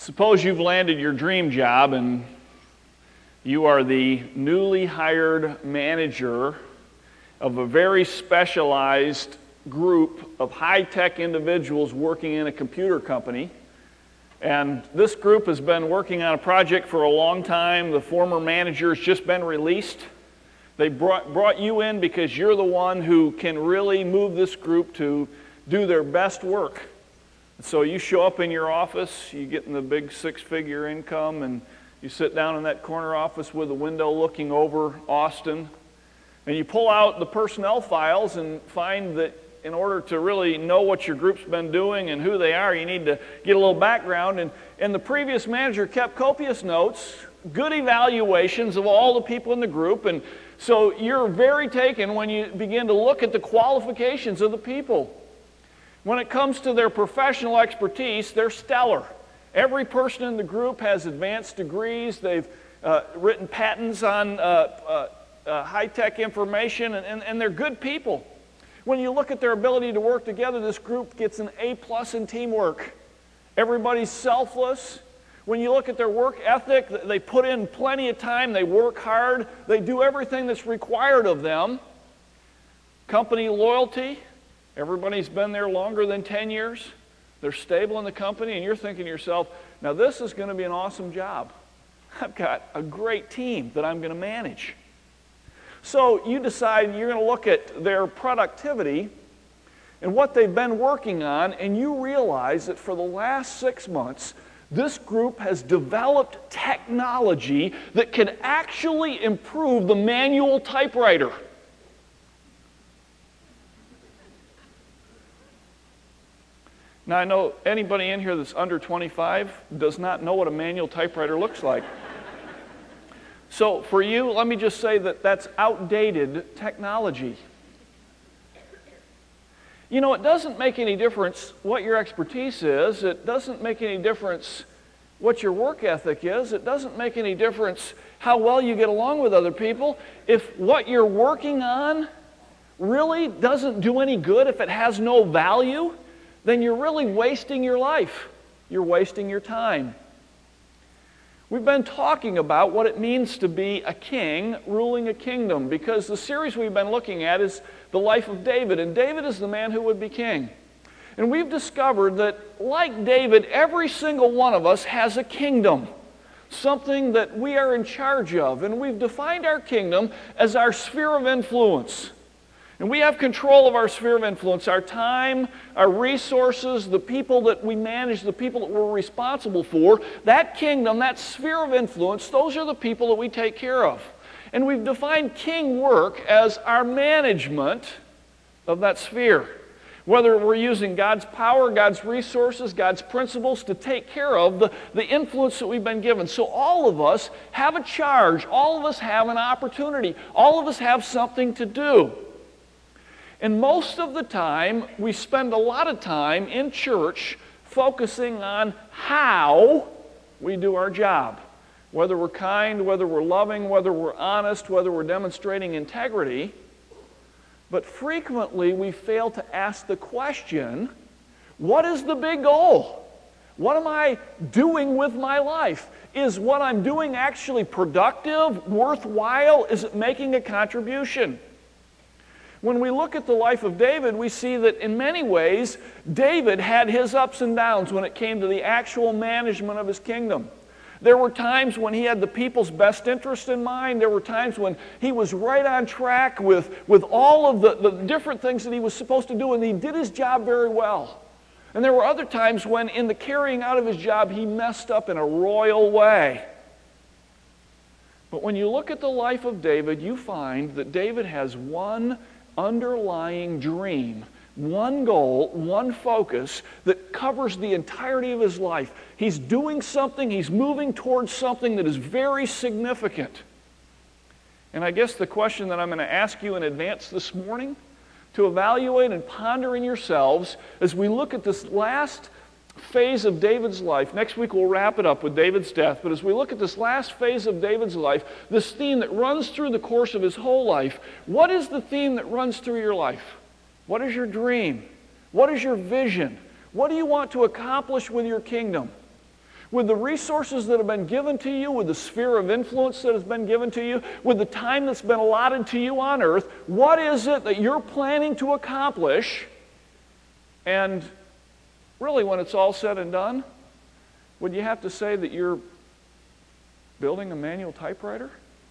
Suppose you've landed your dream job and you are the newly hired manager of a very specialized group of high-tech individuals working in a computer company. And this group has been working on a project for a long time. The former manager has just been released. They brought you in because you're the one who can really move this group to do their best work. So you show up in your office, you get in the big six-figure income, and you sit down in that corner office with a window looking over Austin, and you pull out the personnel files and find that in order to really know what your group's been doing and who they are, you need to get a little background. And the previous manager kept copious notes, good evaluations of all the people in the group, and so you're very taken when you begin to look at the qualifications of the people. When it comes to their professional expertise, they're stellar. Every person in the group has advanced degrees. They've written patents on high-tech information, and they're good people. When you look at their ability to work together, this group gets an A+ in teamwork. Everybody's selfless. When you look at their work ethic, they put in plenty of time. They work hard. They do everything that's required of them. Company loyalty. Everybody's been there longer than 10 years. They're stable in the company, and you're thinking to yourself, now this is going to be an awesome job. I've got a great team that I'm going to manage. So you decide you're going to look at their productivity and what they've been working on, and you realize that for the last 6 months, this group has developed technology that can actually improve the manual typewriter. Now, I know anybody in here that's under 25 does not know what a manual typewriter looks like. So for you, let me just say that that's outdated technology. You know, it doesn't make any difference what your expertise is. It doesn't make any difference what your work ethic is. It doesn't make any difference how well you get along with other people. If what you're working on really doesn't do any good, if it has no value, then you're really wasting your life. You're wasting your time. We've been talking about what it means to be a king ruling a kingdom, because the series we've been looking at is the life of David, and David is the man who would be king. And we've discovered that, like David, every single one of us has a kingdom, something that we are in charge of, and we've defined our kingdom as our sphere of influence. And we have control of our sphere of influence, our time, our resources, the people that we manage, the people that we're responsible for. That kingdom, that sphere of influence, those are the people that we take care of. And we've defined king work as our management of that sphere. Whether we're using God's power, God's resources, God's principles to take care of the influence that we've been given. So all of us have a charge. All of us have an opportunity. All of us have something to do. And most of the time, we spend a lot of time in church focusing on how we do our job. Whether we're kind, whether we're loving, whether we're honest, whether we're demonstrating integrity. But frequently, we fail to ask the question, what is the big goal? What am I doing with my life? Is what I'm doing actually productive, worthwhile? Is it making a contribution? When we look at the life of David, we see that in many ways, David had his ups and downs when it came to the actual management of his kingdom. There were times when he had the people's best interest in mind. There were times when he was right on track with all of the different things that he was supposed to do, and he did his job very well. And there were other times when in the carrying out of his job, he messed up in a royal way. But when you look at the life of David, you find that David has one underlying dream, one goal, one focus that covers the entirety of his life. He's doing something, he's moving towards something that is very significant. And I guess the question that I'm going to ask you in advance this morning to evaluate and ponder in yourselves as we look at this last phase of David's life. Next week we'll wrap it up with David's death, but as we look at this last phase of David's life, this theme that runs through the course of his whole life, what is the theme that runs through your life? What is your dream? What is your vision? What do you want to accomplish with your kingdom? with the resources that have been given to you, with the sphere of influence that has been given to you, with the time that's been allotted to you on earth, what is it that you're planning to accomplish? And really, when it's all said and done, would you have to say that you're building a manual typewriter?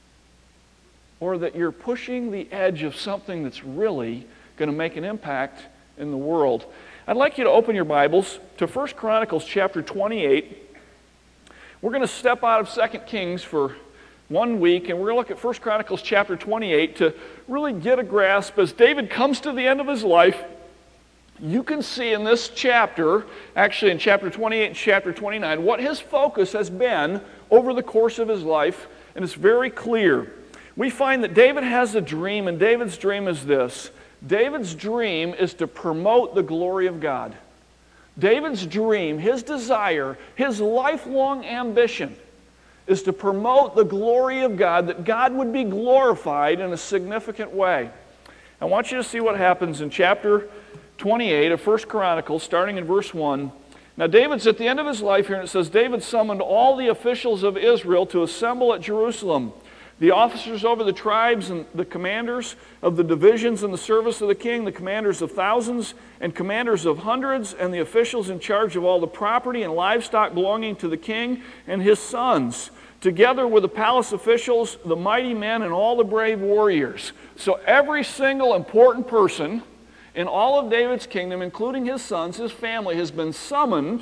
Or that you're pushing the edge of something that's really going to make an impact in the world? I'd like you to open your Bibles to 1 Chronicles chapter 28. We're going to step out of 2 Kings for 1 week, and we're going to look at 1 Chronicles chapter 28 to really get a grasp. As David comes to the end of his life, you can see in this chapter, actually in chapter 28 and chapter 29, what his focus has been over the course of his life, and it's very clear. We find that David has a dream, and David's dream is this. David's dream is to promote the glory of God. David's dream, his desire, his lifelong ambition is to promote the glory of God, that God would be glorified in a significant way. I want you to see what happens in chapter 28 of 1 Chronicles, starting in verse 1. Now David's at the end of his life here, and it says, David summoned all the officials of Israel to assemble at Jerusalem. The officers over the tribes and the commanders of the divisions in the service of the king, the commanders of thousands and commanders of hundreds, and the officials in charge of all the property and livestock belonging to the king and his sons, together with the palace officials, the mighty men, and all the brave warriors. So every single important person in all of David's kingdom, including his sons, his family, has been summoned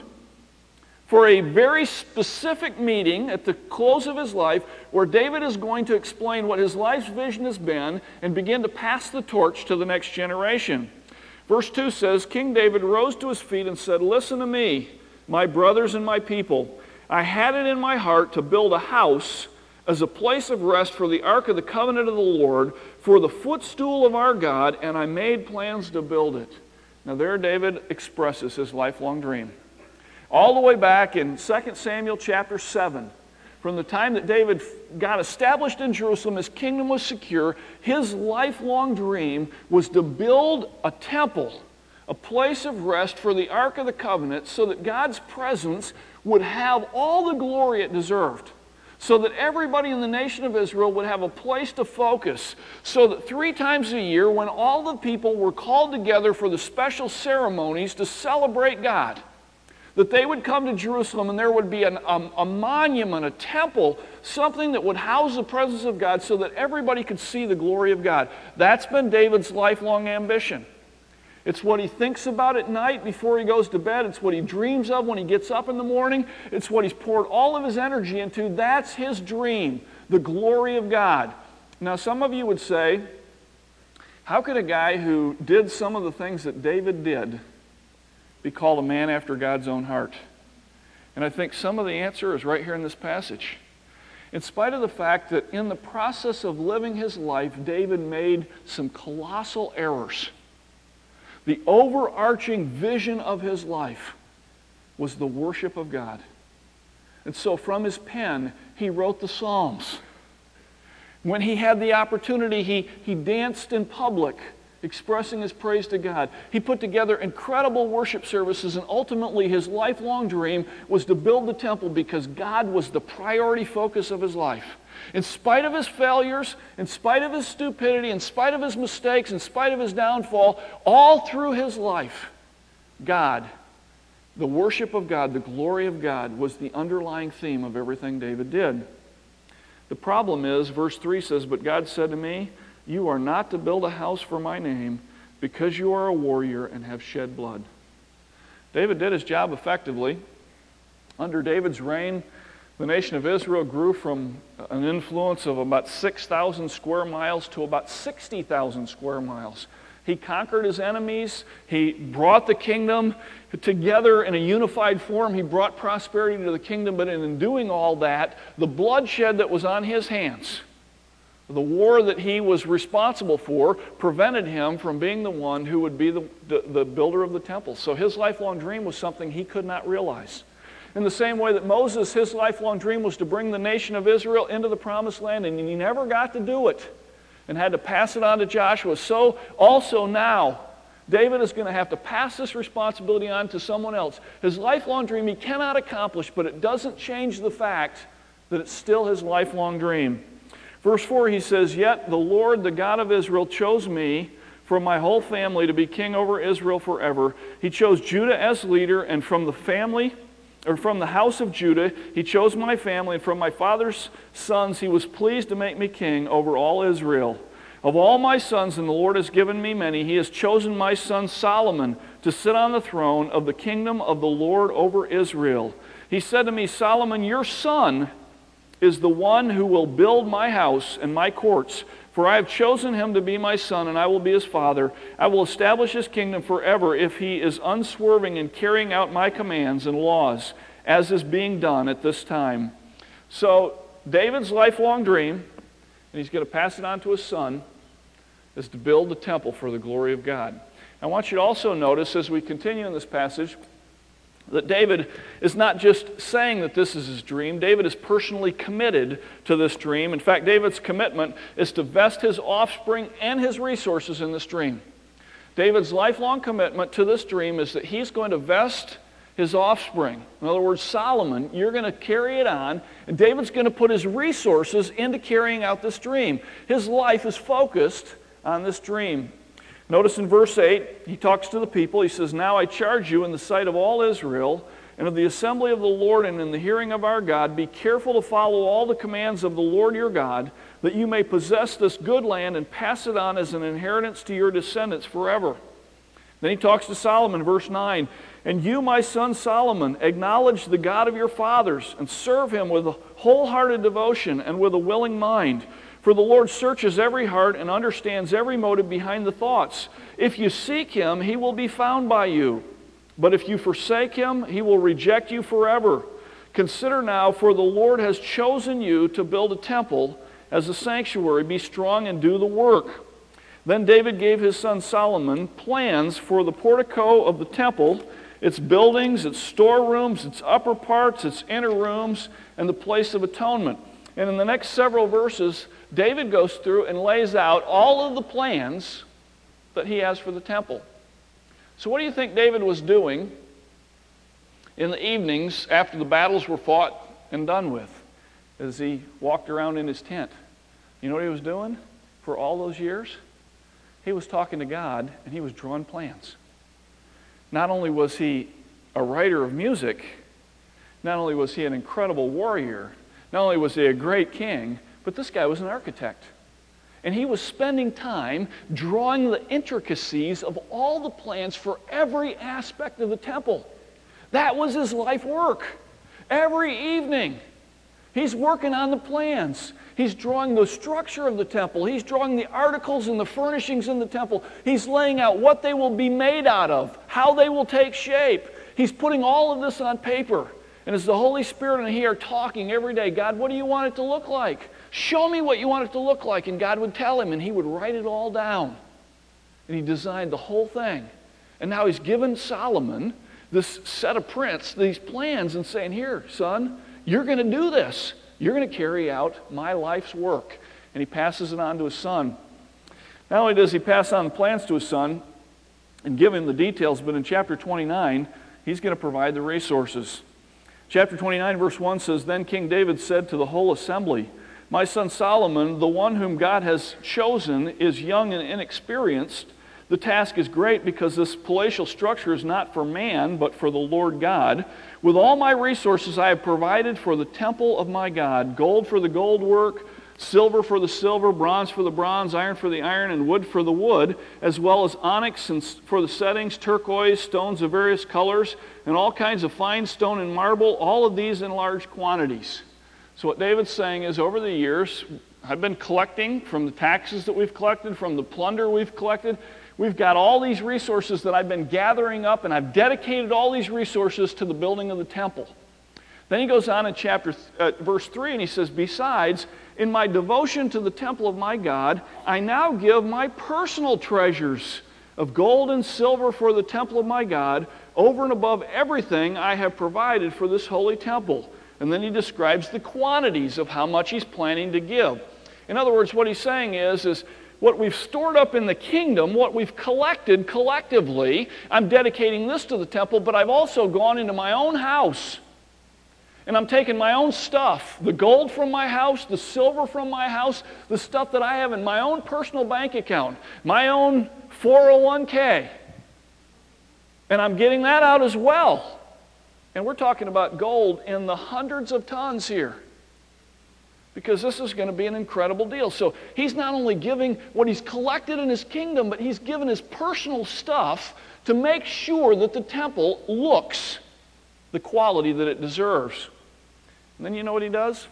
for a very specific meeting at the close of his life, where David is going to explain what his life's vision has been and begin to pass the torch to the next generation. Verse 2 says, King David rose to his feet and said, Listen to me, my brothers and my people. I had it in my heart to build a house as a place of rest for the ark of the covenant of the Lord, for the footstool of our God, and I made plans to build it. Now there David expresses his lifelong dream. All the way back in 2 Samuel chapter 7, from the time that David got established in Jerusalem, his kingdom was secure, his lifelong dream was to build a temple, a place of rest for the Ark of the Covenant, so that God's presence would have all the glory it deserved, so that everybody in the nation of Israel would have a place to focus, so that 3 times a year, when all the people were called together for the special ceremonies to celebrate God, that they would come to Jerusalem and there would be a monument, a temple, something that would house the presence of God so that everybody could see the glory of God. That's been David's lifelong ambition. It's what he thinks about at night before he goes to bed. It's what he dreams of when he gets up in the morning. It's what he's poured all of his energy into. That's his dream, the glory of God. Now, some of you would say, how could a guy who did some of the things that David did be called a man after God's own heart? And I think some of the answer is right here in this passage. In spite of the fact that in the process of living his life, David made some colossal errors, the overarching vision of his life was the worship of God. And so from his pen, he wrote the Psalms. When he had the opportunity, he danced in public, expressing his praise to God. He put together incredible worship services, and ultimately his lifelong dream was to build the temple because God was the priority focus of his life. In spite of his failures, in spite of his stupidity, in spite of his mistakes, in spite of his downfall, all through his life, God, the worship of God, the glory of God, was the underlying theme of everything David did. The problem is, verse 3 says, But God said to me, You are not to build a house for my name, because you are a warrior and have shed blood. David did his job effectively. Under David's reign, the nation of Israel grew from an influence of about 6,000 square miles to about 60,000 square miles. He conquered his enemies. He brought the kingdom together in a unified form. He brought prosperity to the kingdom, but in doing all that, the bloodshed that was on his hands, the war that he was responsible for, prevented him from being the one who would be the builder of the temple. So his lifelong dream was something he could not realize. In the same way that Moses, his lifelong dream was to bring the nation of Israel into the promised land, and he never got to do it and had to pass it on to Joshua. So also now, David is going to have to pass this responsibility on to someone else. His lifelong dream he cannot accomplish, but it doesn't change the fact that it's still his lifelong dream. Verse 4, he says, "Yet the Lord, the God of Israel, chose me from my whole family to be king over Israel forever. He chose Judah as leader, and from the house of Judah, he chose my family, and from my father's sons he was pleased to make me king over all Israel. Of all my sons, and the Lord has given me many, he has chosen my son Solomon to sit on the throne of the kingdom of the Lord over Israel. He said to me, Solomon, your son is the one who will build my house and my courts, for I have chosen him to be my son, and I will be his father. I will establish his kingdom forever if he is unswerving in carrying out my commands and laws, as is being done at this time." So David's lifelong dream, and he's going to pass it on to his son, is to build the temple for the glory of God. I want you to also notice as we continue in this passage that David is not just saying that this is his dream. David is personally committed to this dream. In fact, David's commitment is to vest his offspring and his resources in this dream. David's lifelong commitment to this dream is that he's going to vest his offspring. In other words, Solomon, you're going to carry it on, and David's going to put his resources into carrying out this dream. His life is focused on this dream. Notice in verse 8, he talks to the people. He says, "Now I charge you in the sight of all Israel and of the assembly of the Lord and in the hearing of our God, be careful to follow all the commands of the Lord your God, that you may possess this good land and pass it on as an inheritance to your descendants forever." Then he talks to Solomon, verse 9, "And you, my son Solomon, acknowledge the God of your fathers and serve him with a wholehearted devotion and with a willing mind. For the Lord searches every heart and understands every motive behind the thoughts. If you seek him, he will be found by you. But if you forsake him, he will reject you forever. Consider now, for the Lord has chosen you to build a temple as a sanctuary. Be strong and do the work." Then David gave his son Solomon plans for the portico of the temple, its buildings, its storerooms, its upper parts, its inner rooms, and the place of atonement. And in the next several verses, David goes through and lays out all of the plans that he has for the temple. So what do you think David was doing in the evenings after the battles were fought and done with as he walked around in his tent? You know what he was doing for all those years? He was talking to God and he was drawing plans. Not only was he a writer of music, not only was he an incredible warrior, not only was he a great king, but this guy was an architect. And he was spending time drawing the intricacies of all the plans for every aspect of the temple. That was his life work. Every evening, he's working on the plans. He's drawing the structure of the temple. He's drawing the articles and the furnishings in the temple. He's laying out what they will be made out of, how they will take shape. He's putting all of this on paper. And as the Holy Spirit and he are talking every day, God, what do you want it to look like? Show me what you want it to look like. And God would tell him, and he would write it all down. And he designed the whole thing. And now he's given Solomon this set of prints, these plans, and saying, here, son, you're going to do this. You're going to carry out my life's work. And he passes it on to his son. Not only does he pass on the plans to his son and give him the details, but in chapter 29, he's going to provide the resources. Chapter 29, verse 1 says, "Then King David said to the whole assembly, my son Solomon, the one whom God has chosen, is young and inexperienced. The task is great because this palatial structure is not for man, but for the Lord God. With all my resources I have provided for the temple of my God, gold for the gold work, silver for the silver, bronze for the bronze, iron for the iron, and wood for the wood, as well as onyx for the settings, turquoise, stones of various colors, and all kinds of fine stone and marble, all of these in large quantities." So what David's saying is, over the years, I've been collecting from the taxes that we've collected, from the plunder we've collected. We've got all these resources that I've been gathering up, and I've dedicated all these resources to the building of the temple. Then he goes on in verse 3, and he says, "Besides, in my devotion to the temple of my God, I now give my personal treasures of gold and silver for the temple of my God, over and above everything I have provided for this holy temple." And then he describes the quantities of how much he's planning to give. In other words, what he's saying is what we've stored up in the kingdom, what we've collected collectively. I'm dedicating this to the temple, but I've also gone into my own house. And I'm taking my own stuff, the gold from my house, the silver from my house, the stuff that I have in my own personal bank account, my own 401k. And I'm getting that out as well. And we're talking about gold in the hundreds of tons here, because this is going to be an incredible deal. So he's not only giving what he's collected in his kingdom, but he's given his personal stuff to make sure that the temple looks the quality that it deserves. And then you know what he does?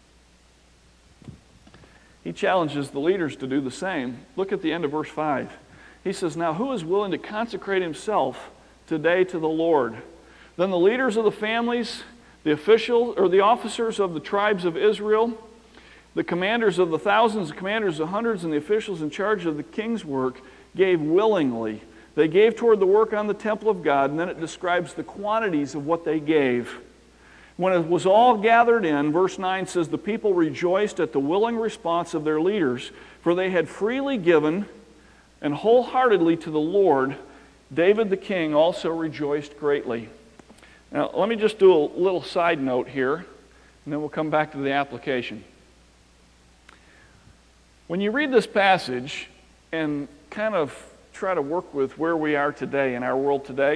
He challenges the leaders to do the same. Look at the end of verse 5. He says, "Now who is willing to consecrate himself today to the Lord?" Then the leaders of the families, the officials or the officers of the tribes of Israel, the commanders of the thousands, the commanders of the hundreds, and the officials in charge of the king's work gave willingly. They gave toward the work on the temple of God, and then it describes the quantities of what they gave. When it was all gathered in, verse 9 says, the people rejoiced at the willing response of their leaders, for they had freely given and wholeheartedly to the Lord. David the king also rejoiced greatly. Now, let me just do a little side note here, and then we'll come back to the application. When you read this passage and kind of try to work with where we are today in our world today,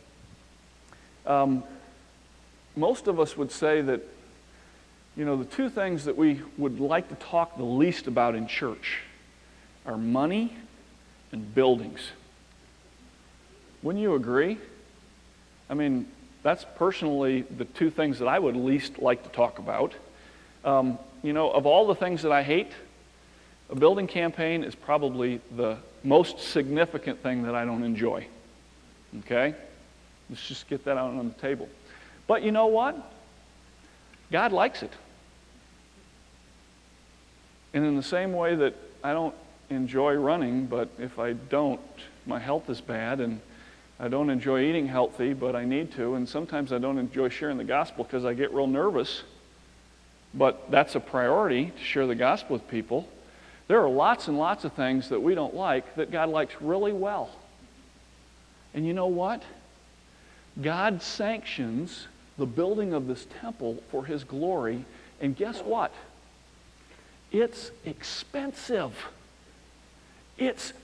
most of us would say that, the two things that we would like to talk the least about in church are money and buildings. Wouldn't you agree? I mean, that's personally the two things that I would least like to talk about. Of all the things that I hate, a building campaign is probably the most significant thing that I don't enjoy. Okay? Let's just get that out on the table. But you know what? God likes it. And in the same way that I don't enjoy running, but if I don't, my health is bad, and I don't enjoy eating healthy, but I need to, and sometimes I don't enjoy sharing the gospel because I get real nervous, but that's a priority to share the gospel with people. There are lots and lots of things that we don't like that God likes really well. And you know what? God sanctions the building of this temple for His glory, and guess what? It's expensive. It's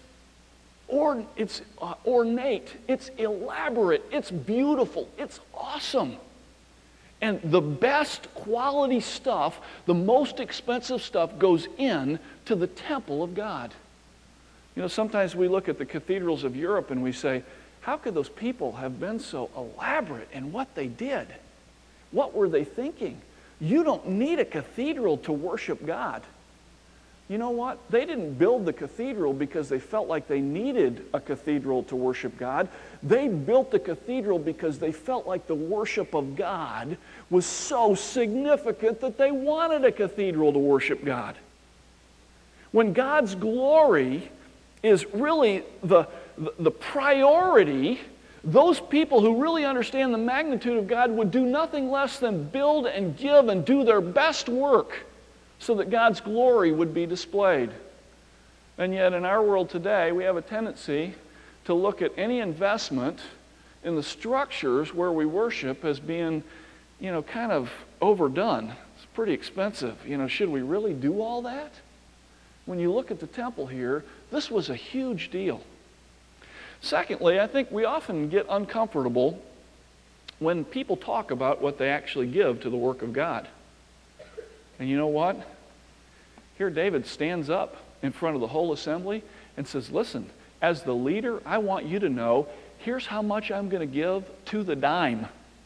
ornate, it's elaborate, it's beautiful, it's awesome. And the best quality stuff, the most expensive stuff, goes in to the temple of God. Sometimes we look at the cathedrals of Europe and we say, how could those people have been so elaborate in what they did? What were they thinking? You don't need a cathedral to worship God. You know what? They didn't build the cathedral because they felt like they needed a cathedral to worship God. They built the cathedral because they felt like the worship of God was so significant that they wanted a cathedral to worship God. When God's glory is really the priority, those people who really understand the magnitude of God would do nothing less than build and give and do their best work so that God's glory would be displayed. And yet in our world today, we have a tendency to look at any investment in the structures where we worship as being, kind of overdone. It's pretty expensive. Should we really do all that? When you look at the temple here, this was a huge deal. Secondly, I think we often get uncomfortable when people talk about what they actually give to the work of God. And you know what? Here David stands up in front of the whole assembly and says, listen, as the leader, I want you to know, here's how much I'm going to give to the dime.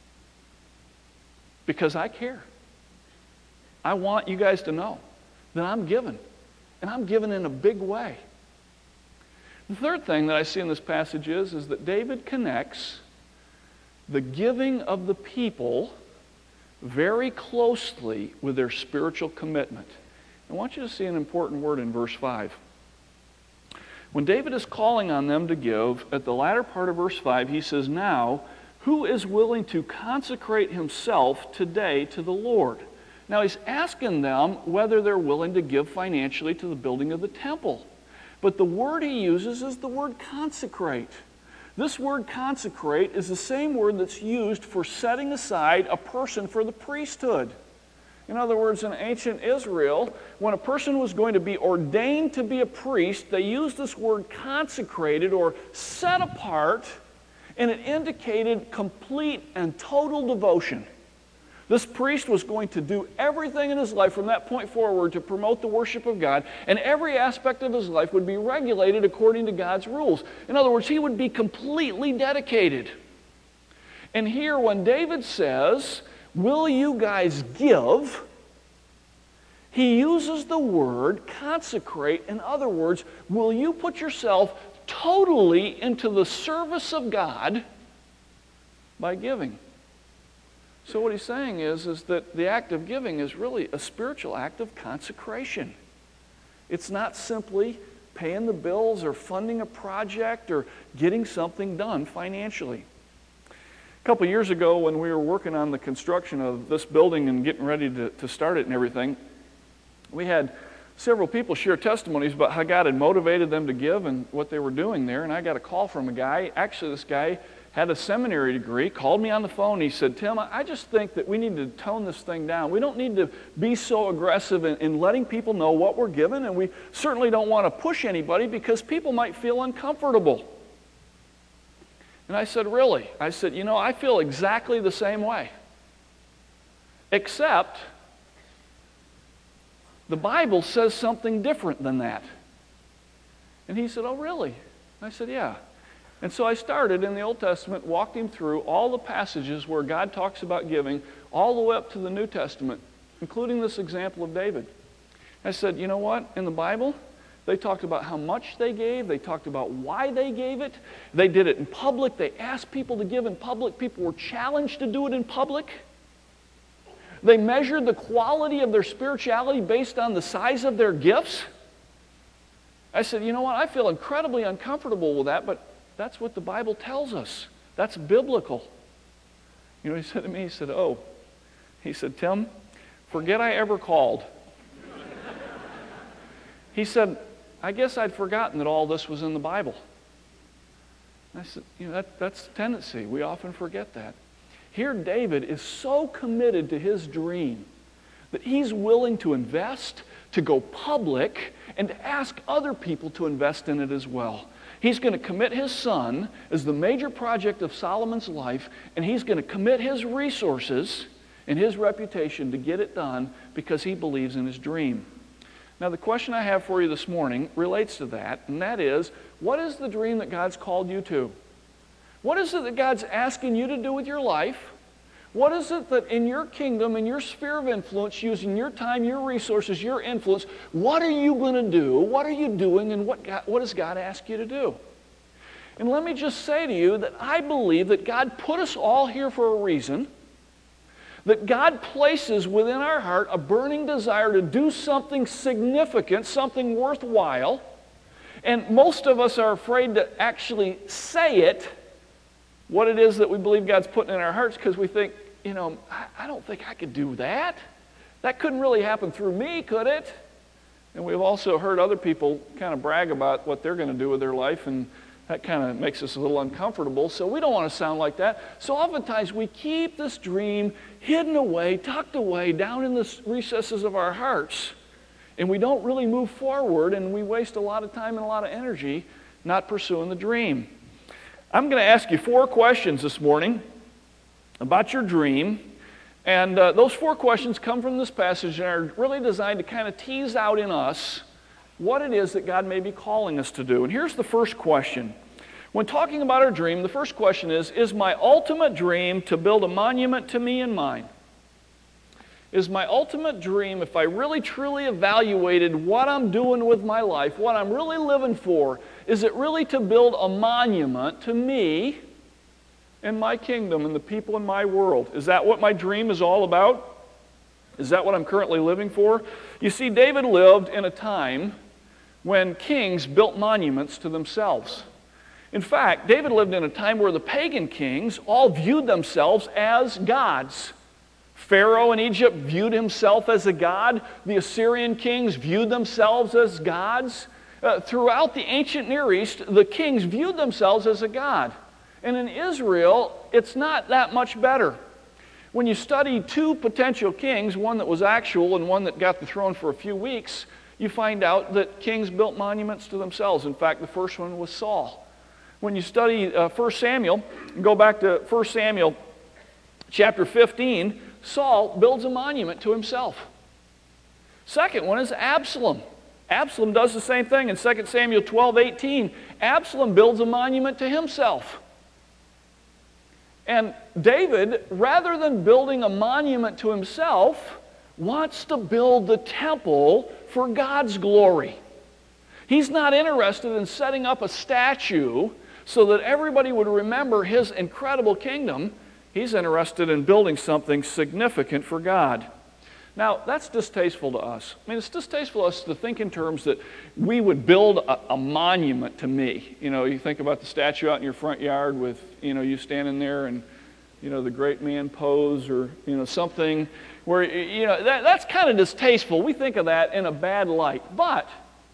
Because I care. I want you guys to know that I'm giving. And I'm giving in a big way. The third thing that I see in this passage is that David connects the giving of the people very closely with their spiritual commitment. I want you to see an important word in verse 5. When David is calling on them to give, at the latter part of verse 5, he says, now, who is willing to consecrate himself today to the Lord? Now, he's asking them whether they're willing to give financially to the building of the temple. But the word he uses is the word consecrate. This word consecrate is the same word that's used for setting aside a person for the priesthood. In other words, in ancient Israel, when a person was going to be ordained to be a priest, they used this word consecrated or set apart, and it indicated complete and total devotion. This priest was going to do everything in his life from that point forward to promote the worship of God, and every aspect of his life would be regulated according to God's rules. In other words, he would be completely dedicated. And here, when David says, "Will you guys give?" he uses the word consecrate. In other words, will you put yourself totally into the service of God by giving? So what he's saying is that the act of giving is really a spiritual act of consecration. It's not simply paying the bills or funding a project or getting something done financially. A couple years ago, when we were working on the construction of this building and getting ready to start it and everything, we had several people share testimonies about how God had motivated them to give and what they were doing there. And I got a call from a guy. Actually, this guy had a seminary degree, called me on the phone. He said, "Tim, I just think that we need to tone this thing down. We don't need to be so aggressive in letting people know what we're given, and we certainly don't want to push anybody because people might feel uncomfortable." And I said, "Really?" I said, "I feel exactly the same way. Except the Bible says something different than that." And he said, "Oh, really?" I said, "Yeah." And so I started in the Old Testament, walked him through all the passages where God talks about giving, all the way up to the New Testament, including this example of David. I said, "You know what? In the Bible, they talked about how much they gave. They talked about why they gave it. They did it in public. They asked people to give in public. People were challenged to do it in public. They measured the quality of their spirituality based on the size of their gifts." I said, "You know what? I feel incredibly uncomfortable with that, but that's what the Bible tells us. That's biblical." You know what he said to me? He said, he said, "Tim, forget I ever called." He said, "I guess I'd forgotten that all this was in the Bible." And I said, that's the tendency. We often forget that. Here David is so committed to his dream that he's willing to invest, to go public, and to ask other people to invest in it as well. He's going to commit his son as the major project of Solomon's life, and he's going to commit his resources and his reputation to get it done because he believes in his dream. Now, the question I have for you this morning relates to that, and that is, what is the dream that God's called you to? What is it that God's asking you to do with your life? What is it that in your kingdom, in your sphere of influence, using your time, your resources, your influence, what are you going to do? What are you doing? And what does God ask you to do? And let me just say to you that I believe that God put us all here for a reason, that God places within our heart a burning desire to do something significant, something worthwhile, and most of us are afraid to actually say it, what it is that we believe God's putting in our hearts, because we think, I don't think I could do that. That couldn't really happen through me, could it? And we've also heard other people kind of brag about what they're going to do with their life, and that kind of makes us a little uncomfortable, so we don't want to sound like that. So oftentimes we keep this dream hidden away, tucked away, down in the recesses of our hearts, and we don't really move forward, and we waste a lot of time and a lot of energy not pursuing the dream. I'm going to ask you 4 questions this morning about your dream, and those 4 questions come from this passage and are really designed to kind of tease out in us what it is that God may be calling us to do. And here's the first question. When talking about our dream, the first question is my ultimate dream to build a monument to me and mine? Is my ultimate dream, if I really truly evaluated what I'm doing with my life, what I'm really living for, is it really to build a monument to me and my kingdom and the people in my world? Is that what my dream is all about? Is that what I'm currently living for? You see, David lived in a time when kings built monuments to themselves. In fact, David lived in a time where the pagan kings all viewed themselves as gods. Pharaoh in Egypt viewed himself as a god. The Assyrian kings viewed themselves as gods. Throughout the ancient Near East, the kings viewed themselves as a god. And in Israel, it's not that much better. When you study two potential kings, one that was actual and one that got the throne for a few weeks, you find out that kings built monuments to themselves. In fact, the first one was Saul. When you study 1 Samuel, go back to 1 Samuel chapter 15, Saul builds a monument to himself. Second one is Absalom. Absalom does the same thing in 2 Samuel 12:18. Absalom builds a monument to himself. And David, rather than building a monument to himself, wants to build the temple for God's glory. He's not interested in setting up a statue so that everybody would remember his incredible kingdom. He's interested in building something significant for God. Now, that's distasteful to us. I mean, it's distasteful to us to think in terms that we would build a monument to me. You know, you think about the statue out in your front yard with, you standing there and, the great man pose, or, something where, that's kind of distasteful. We think of that in a bad light. But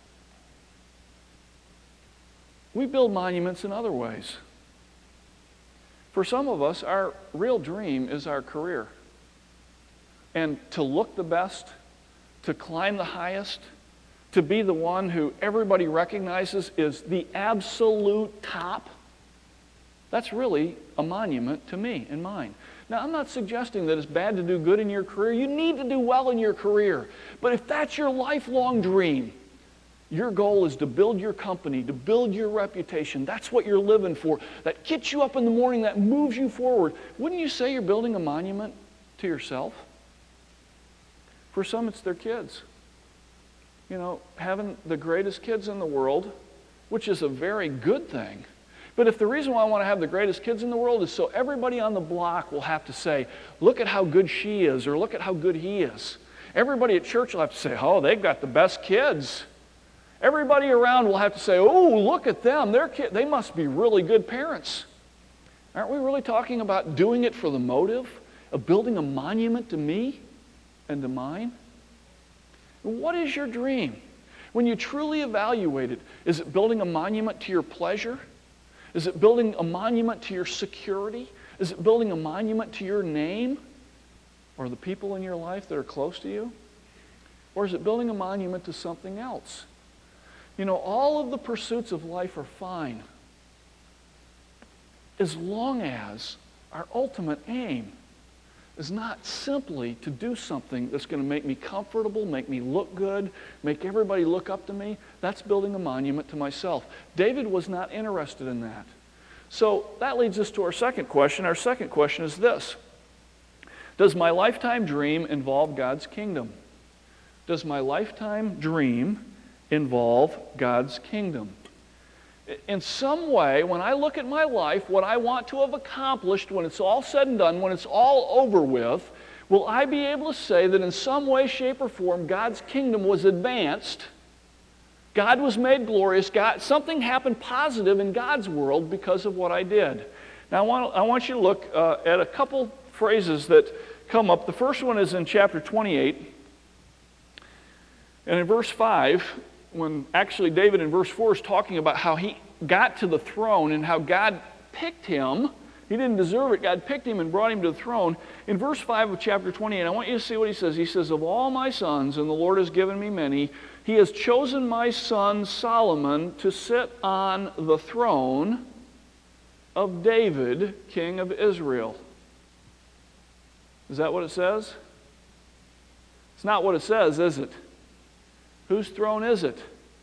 we build monuments in other ways. For some of us, our real dream is our career. And to look the best, to climb the highest, to be the one who everybody recognizes is the absolute top, that's really a monument to me and mine. Now, I'm not suggesting that it's bad to do good in your career. You need to do well in your career. But if that's your lifelong dream, your goal is to build your company, to build your reputation. That's what you're living for. That gets you up in the morning, that moves you forward. Wouldn't you say you're building a monument to yourself? For some, it's their kids. Having the greatest kids in the world, which is a very good thing. But if the reason why I want to have the greatest kids in the world is so everybody on the block will have to say, look at how good she is, or look at how good he is. Everybody at church will have to say, oh, they've got the best kids. Everybody around will have to say, oh, look at them. They must be really good parents. Aren't we really talking about doing it for the motive of building a monument to me and to mine? What is your dream? When you truly evaluate it, is it building a monument to your pleasure? Is it building a monument to your security? Is it building a monument to your name or the people in your life that are close to you? Or is it building a monument to something else? All of the pursuits of life are fine as long as our ultimate aim is not simply to do something that's going to make me comfortable, make me look good, make everybody look up to me. That's building a monument to myself. David was not interested in that. So that leads us to our second question. Our second question is this: does my lifetime dream involve God's kingdom? Does my lifetime dream involve God's kingdom? In some way, when I look at my life, what I want to have accomplished when it's all said and done, when it's all over with, will I be able to say that in some way, shape, or form, God's kingdom was advanced, God was made glorious, something happened positive in God's world because of what I did? Now, I want you to look at a couple phrases that come up. The first one is in chapter 28, and in verse 5, when actually David in verse 4 is talking about how he got to the throne and how God picked him. He didn't deserve it. God picked him and brought him to the throne. In verse 5 of chapter 28, I want you to see what he says. He says, of all my sons, and the Lord has given me many, he has chosen my son Solomon to sit on the throne of David, king of Israel. Is that what it says? It's not what it says, is it? Whose throne is it?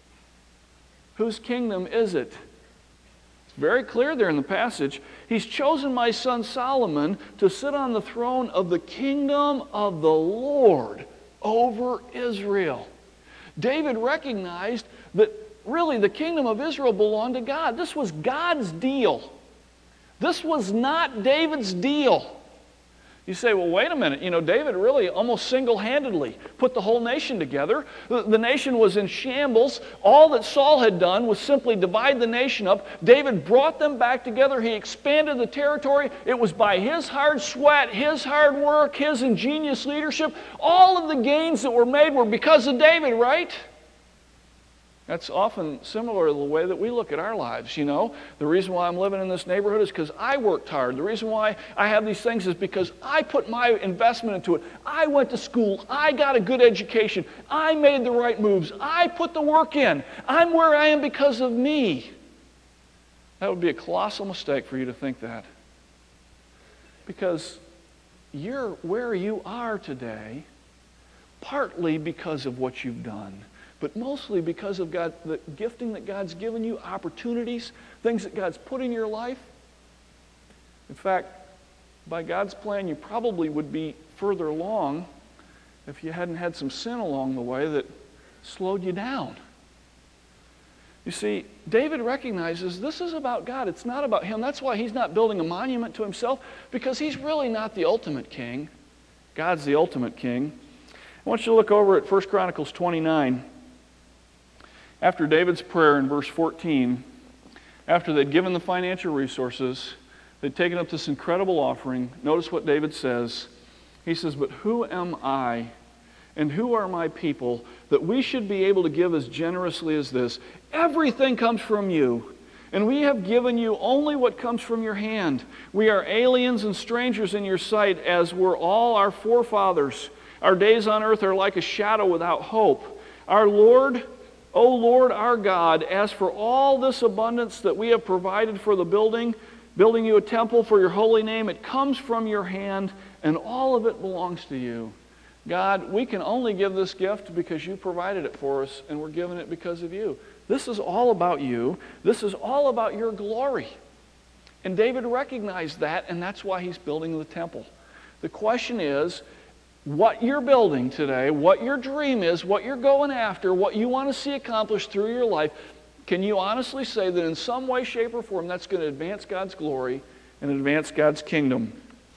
Whose kingdom is it? It's very clear there in the passage. He's chosen my son Solomon to sit on the throne of the kingdom of the Lord over Israel. David recognized that really the kingdom of Israel belonged to God. This was God's deal. This was not David's deal. You say, well, wait a minute. David really almost single-handedly put the whole nation together. The nation was in shambles. All that Saul had done was simply divide the nation up. David brought them back together. He expanded the territory. It was by his hard sweat, his hard work, his ingenious leadership. All of the gains that were made were because of David, right? That's often similar to the way that we look at our lives, you know. The reason why I'm living in this neighborhood is because I worked hard. The reason why I have these things is because I put my investment into it. I went to school. I got a good education. I made the right moves. I put the work in. I'm where I am because of me. That would be a colossal mistake for you to think that. Because you're where you are today partly because of what you've done, but mostly because of God, the gifting that God's given you, opportunities, things that God's put in your life. In fact, by God's plan, you probably would be further along if you hadn't had some sin along the way that slowed you down. You see, David recognizes this is about God. It's not about him. That's why he's not building a monument to himself, because he's really not the ultimate king. God's the ultimate king. I want you to look over at 1 Chronicles 29. After David's prayer in verse 14, after they'd given the financial resources, they'd taken up this incredible offering. Notice what David says. He says, "But who am I and who are my people that we should be able to give as generously as this? Everything comes from you, and we have given you only what comes from your hand. We are aliens and strangers in your sight, as were all our forefathers. Our days on earth are like a shadow without hope. Our Lord, O Lord our God, as for all this abundance that we have provided for the building you a temple for your holy name, it comes from your hand, and all of it belongs to you." God, we can only give this gift because you provided it for us, and we're giving it because of you. This is all about you. This is all about your glory. And David recognized that, and that's why he's building the temple. The question is, what you're building today, what your dream is, what you're going after, what you want to see accomplished through your life, can you honestly say that in some way, shape, or form that's going to advance God's glory and advance God's kingdom?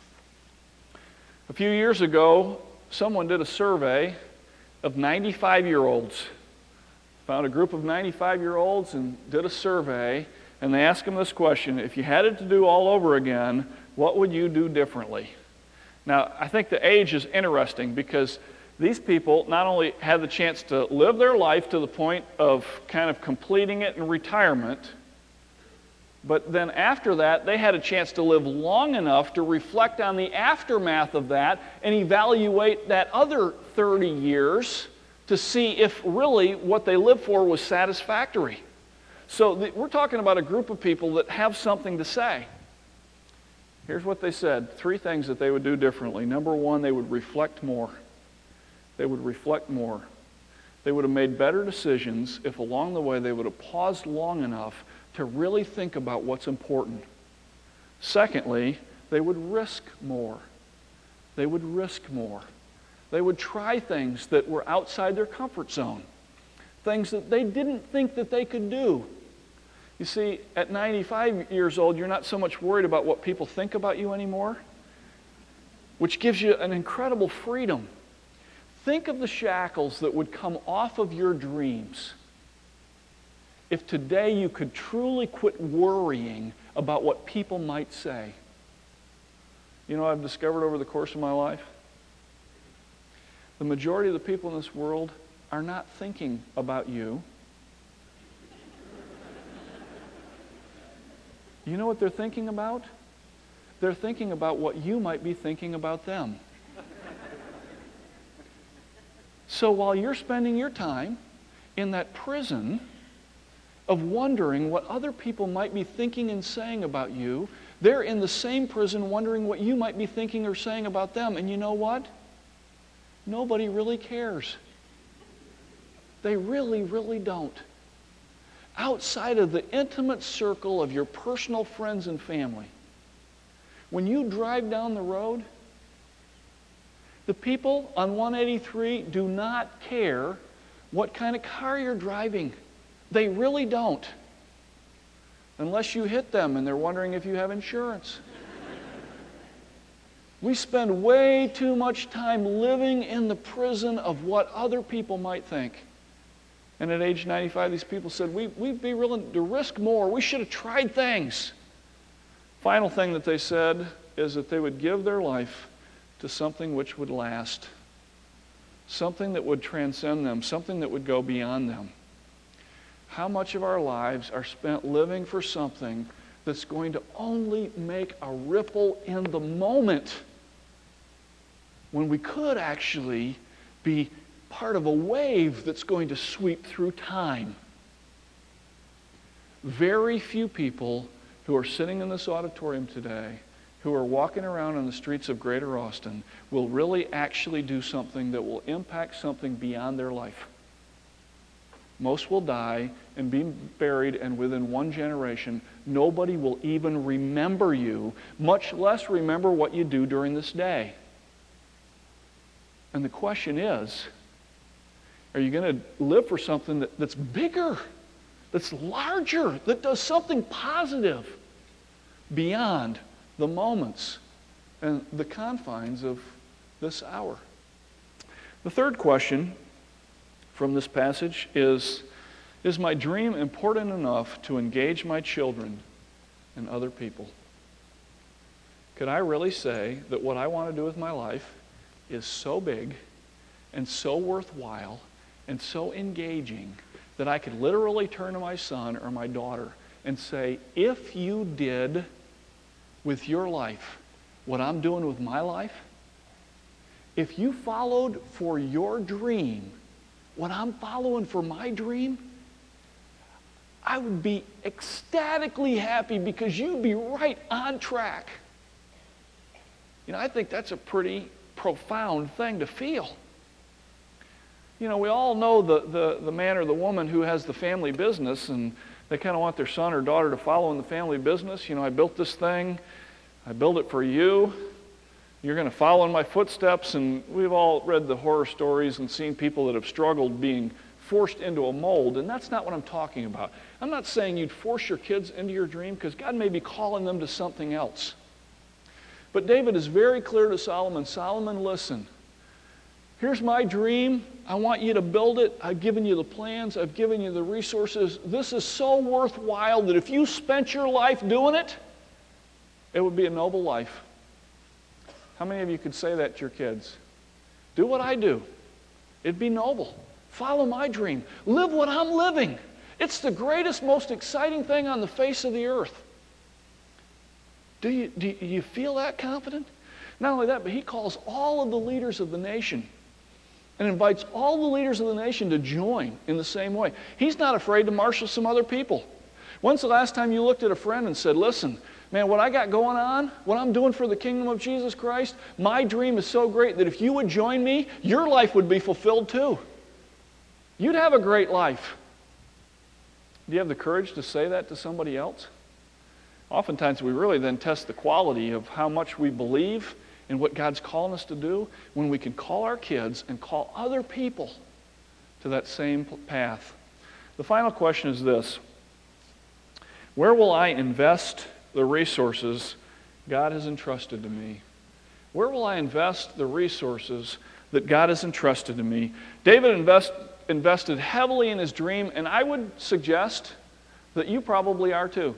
A few years ago, someone did a survey of 95-year-olds. Found a group of 95-year-olds and did a survey, and they asked them this question: if you had it to do all over again, what would you do differently? Now, I think the age is interesting because these people not only had the chance to live their life to the point of kind of completing it in retirement, but then after that, they had a chance to live long enough to reflect on the aftermath of that and evaluate that other 30 years to see if really what they lived for was satisfactory. So we're talking about a group of people that have something to say. Here's what they said. 3 things that they would do differently. Number 1, they would reflect more. They would reflect more. They would have made better decisions if along the way they would have paused long enough to really think about what's important. Secondly, they would risk more. They would risk more. They would try things that were outside their comfort zone, things that they didn't think that they could do. You see, at 95 years old, you're not so much worried about what people think about you anymore, which gives you an incredible freedom. Think of the shackles that would come off of your dreams if today you could truly quit worrying about what people might say. You know what I've discovered over the course of my life? The majority of the people in this world are not thinking about you. You know what they're thinking about? They're thinking about what you might be thinking about them. So while you're spending your time in that prison of wondering what other people might be thinking and saying about you, they're in the same prison wondering what you might be thinking or saying about them. And you know what? Nobody really cares. They really, really don't. Outside of the intimate circle of your personal friends and family, when you drive down the road, the people on 183 do not care what kind of car you're driving. They really don't. Unless you hit them and they're wondering if you have insurance. We spend way too much time living in the prison of what other people might think. And at age 95, these people said, we'd be willing to risk more. We should have tried things. Final thing that they said is that they would give their life to something which would last, something that would transcend them, something that would go beyond them. how much of our lives are spent living for something that's going to only make a ripple in the moment, when we could actually be part of a wave that's going to sweep through time. Very few people who are sitting in this auditorium today, who are walking around on the streets of Greater Austin, will really actually do something that will impact something beyond their life. Most will die and be buried, and within one generation, nobody will even remember you, much less remember what you do during this day. And the question is, are you going to live for something that's bigger, that's larger, that does something positive beyond the moments and the confines of this hour? The third question from this passage is my dream important enough to engage my children and other people? Could I really say that what I want to do with my life is so big and so worthwhile and so engaging that I could literally turn to my son or my daughter and say, if you did with your life what I'm doing with my life, if you followed for your dream what I'm following for my dream, I would be ecstatically happy because you'd be right on track. You know, I think that's a pretty profound thing to feel. You know, we all know the man or the woman who has the family business, and they kind of want their son or daughter to follow in the family business. You know, I built this thing. I built it for you. You're going to follow in my footsteps. And we've all read the horror stories and seen people that have struggled being forced into a mold, and that's not what I'm talking about. I'm not saying you'd force your kids into your dream, because God may be calling them to something else. But David is very clear to Solomon. Solomon, listen. Here's my dream. I want you to build it. I've given you the plans. I've given you the resources. This is so worthwhile that if you spent your life doing it, it would be a noble life. How many of you could say that to your kids? Do what I do. It'd be noble. Follow my dream. Live what I'm living. It's the greatest, most exciting thing on the face of the earth. Do you feel that confident? Not only that, but he calls all of the leaders of the nation and invites all the leaders of the nation to join in the same way. He's not afraid to marshal some other people. When's the last time you looked at a friend and said, listen, man, what I got going on, what I'm doing for the kingdom of Jesus Christ, my dream is so great that if you would join me, your life would be fulfilled too. You'd have a great life. Do you have the courage to say that to somebody else? Oftentimes we really then test the quality of how much we believe in what God's calling us to do when we can call our kids and call other people to that same path. The final question is this: where will I invest the resources God has entrusted to me? Where will I invest the resources that God has entrusted to me? David invested heavily in his dream, and I would suggest that you probably are too.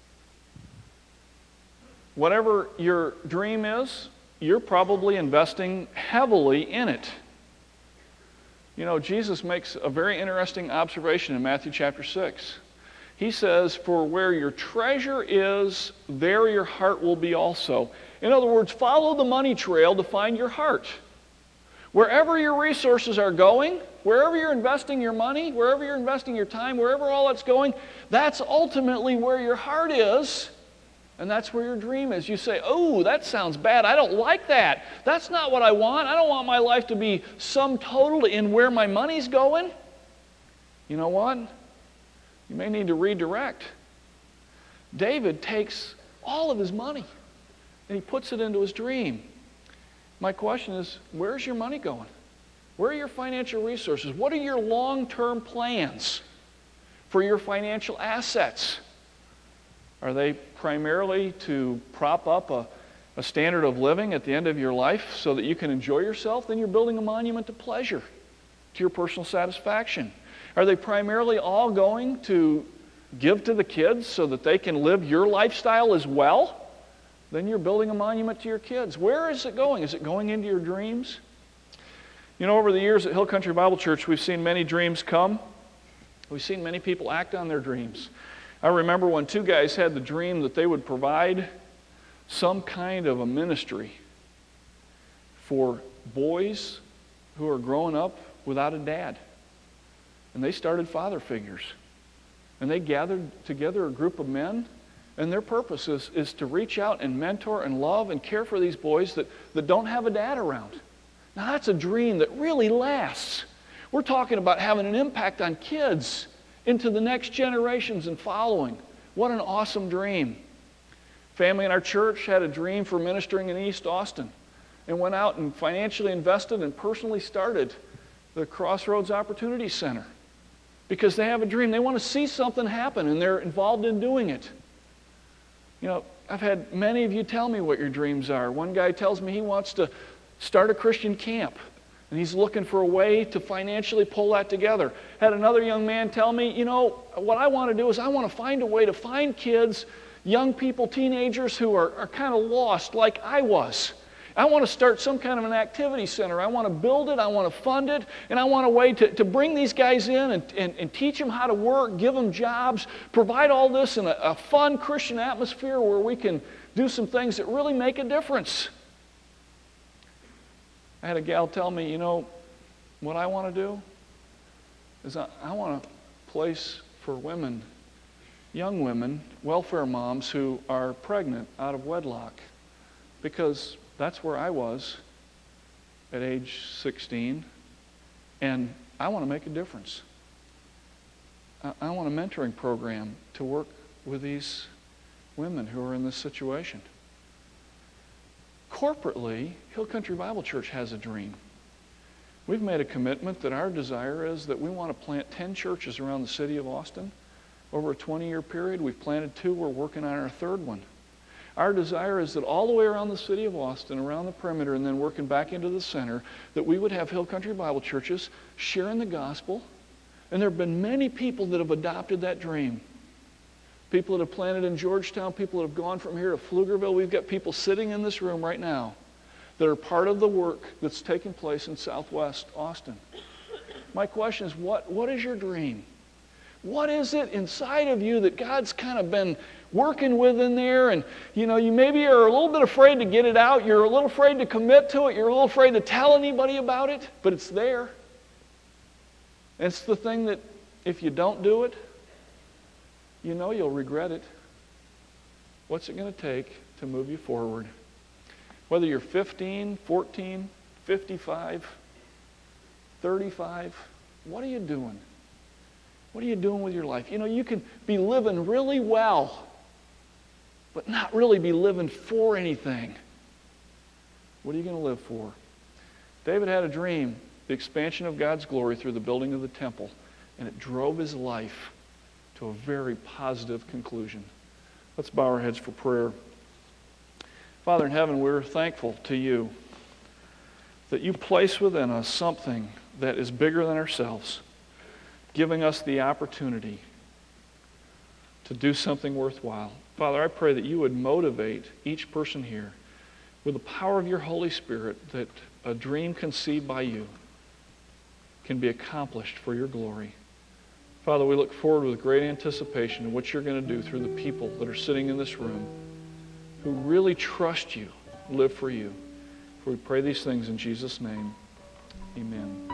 Whatever your dream is, you're probably investing heavily in it. You know, Jesus makes a very interesting observation in Matthew chapter 6. He says, for where your treasure is, there your heart will be also. In other words, follow the money trail to find your heart. Wherever your resources are going, wherever you're investing your money, wherever you're investing your time, wherever all that's going, that's ultimately where your heart is, and that's where your dream is. You say, oh, that sounds bad. I don't like that. That's not what I want. I don't want my life to be sum total in where my money's going. You know what? You may need to redirect. David takes all of his money and he puts it into his dream. My question is, where's your money going? Where are your financial resources? What are your long-term plans for your financial assets? Are they primarily to prop up a standard of living at the end of your life so that you can enjoy yourself? Then you're building a monument to pleasure, to your personal satisfaction. Are they primarily all going to give to the kids so that they can live your lifestyle as well? Then you're building a monument to your kids. Where is it going? Is it going into your dreams? You know, over the years at Hill Country Bible Church, we've seen many dreams come We've seen many people act on their dreams. I remember when two guys had the dream that they would provide some kind of a ministry for boys who are growing up without a dad. And they started father figures. And they gathered together a group of men, and their purpose is to reach out and mentor and love and care for these boys that don't have a dad around. Now that's a dream that really lasts. We're talking about having an impact on kids into the next generations and following. What an awesome dream. Family in our church had a dream for ministering in East Austin and went out and financially invested and personally started the Crossroads Opportunity Center because they have a dream. They want to see something happen, and they're involved in doing it. You know, I've had many of you tell me what your dreams are. One guy tells me he wants to start a Christian camp, and he's looking for a way to financially pull that together. Had another young man tell me, you know, what I want to do is I want to find a way to find kids, young people, teenagers who are kind of lost like I was. I want to start some kind of an activity center. I want to build it, I want to fund it, and I want a way to bring these guys in and teach them how to work, give them jobs, provide all this in a fun Christian atmosphere where we can do some things that really make a difference. I had a gal tell me, you know, what I want to do is I want a place for women, young women, welfare moms who are pregnant out of wedlock, because that's where I was at age 16, and I want to make a difference. I want a mentoring program to work with these women who are in this situation. Corporately, Hill Country Bible Church has a dream. We've made a commitment that our desire is that we want to plant 10 churches around the city of Austin. Over a 20-year period, we've planted 2. We're working on our 3rd one. Our desire is that all the way around the city of Austin, around the perimeter, and then working back into the center, that we would have Hill Country Bible Churches sharing the gospel. And there have been many people that have adopted that dream. People that have planted in Georgetown, people that have gone from here to Pflugerville. We've got people sitting in this room right now that are part of the work that's taking place in Southwest Austin. My question is, what is your dream? What is it inside of you that God's kind of been working with in there? And, you know, you maybe are a little bit afraid to get it out. You're a little afraid to commit to it. You're a little afraid to tell anybody about it. But it's there. It's the thing that if you don't do it, you know you'll regret it. What's it going to take to move you forward? Whether you're 15, 14, 55, 35, what are you doing? What are you doing with your life? You know, you can be living really well, but not really be living for anything. What are you going to live for? David had a dream, the expansion of God's glory through the building of the temple, and it drove his life to a very positive conclusion. Let's bow our heads for prayer. Father in heaven, we're thankful to you that you place within us something that is bigger than ourselves, giving us the opportunity to do something worthwhile. Father, I pray that you would motivate each person here with the power of your Holy Spirit, that a dream conceived by you can be accomplished for your glory. Father, we look forward with great anticipation to what you're going to do through the people that are sitting in this room who really trust you, live for you. For we pray these things in Jesus' name. Amen.